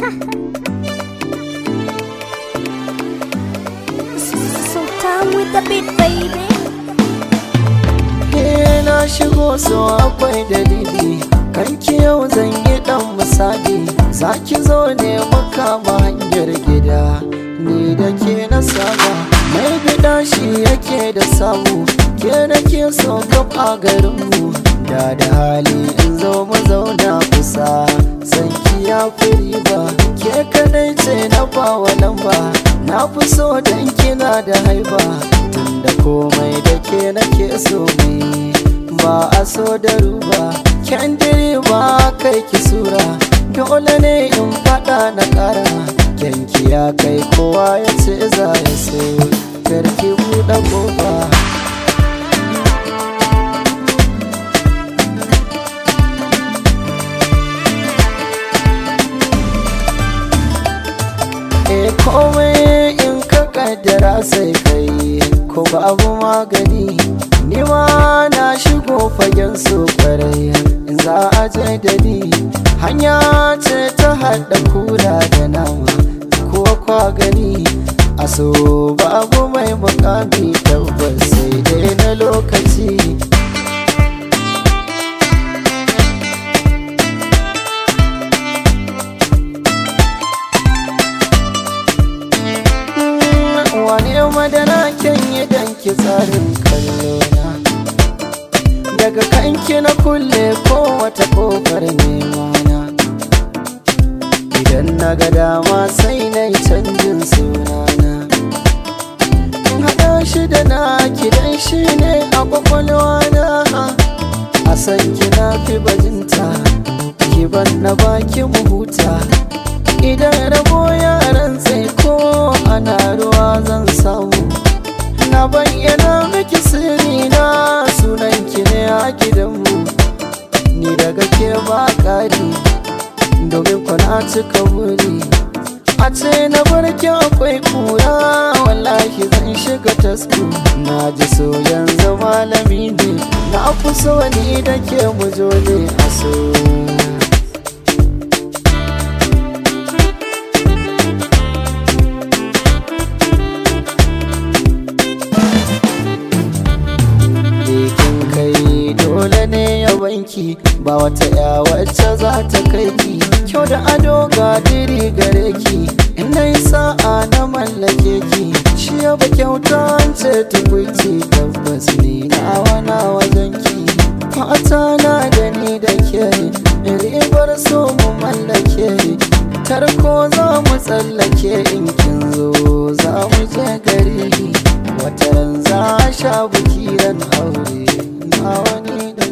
So time with the beat, baby. Na shigo so akwai dalili, kanki yau zan yi dan misali. Zaki zo ne makama hanyar gida, ni da ke na saba. Mai gida shi yake da samu, ke nake so kaf a garinmu. Da hali in zo mu zauna kusa, san ki ya fi riba. Ke kadai ce na bawa lamba, na fi so dan kina da haiba. Tunda komai da ke nake so mai, ba a so da ruba. Kyandiri ba kai ki sura, dole ne in fada na kara. Kyanki ya kai kowa ya ce za ya so, karki buɗe kofa. Komai in ka kaddara sai kai, ko babu magani. Ni ma na shigo fagen su kwarai, in za a je da ni. Hanya ce ta haɗa kura da nama, ko kwa gani. A so babu mai mukami, tabbas sai dai na lokaci. Wane madara kyan yi danki tsarin kallona, daga kanki na kulle ko wata kofar nemana. Idan na ga dama sai na yi canjin sunana, in haɗa shi da na kidan shi ne a kwakwalwana. A san kina fi bajinta, ki ban na baki mu huta. Idan rabo yaran sai ko ana ruwa zan samu, na bayyana miki sirri na, sunan ki ne a gidanmu. Ni daga ke ba ƙari, domin kuna cika wuri. A ce na barki akwai kura, wallahi zan shiga tasku. Na ji so yanzu malami ne, na fi so ni da ke mu zo ne a so. Dole ne ya banki, ba wata ya wacce za ta kai ki. Kyau da ado ga diri gare ki, in na yi sa'a na mallake ki. Shi ya ba kyauta ce tukwici, tabbas ni na wajen ki. Mata na da ni da ke, ribar so mu mallake. Tarko za mu tsallake, in kin zo za mu je gari. Wataran za a sha buki ran aure, na wani da